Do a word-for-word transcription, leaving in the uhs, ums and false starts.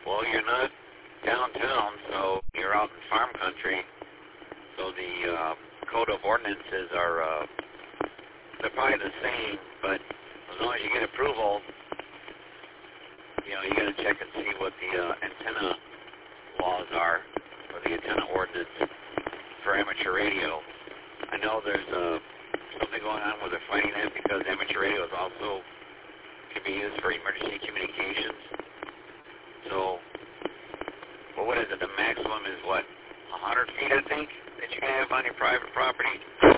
Well, you're not downtown, so you're out in farm country. So the uh, code of ordinances are uh, they're probably the same, but as long as you get approval, you know, you got to check and see what the uh, antenna laws are, or the antenna ordinance for amateur radio. I know there's uh, something going on where they're fighting that because amateur radio is also can be used for emergency communications. So, well, what is it? The maximum is what, one hundred feet, I think, that you can have on your private property.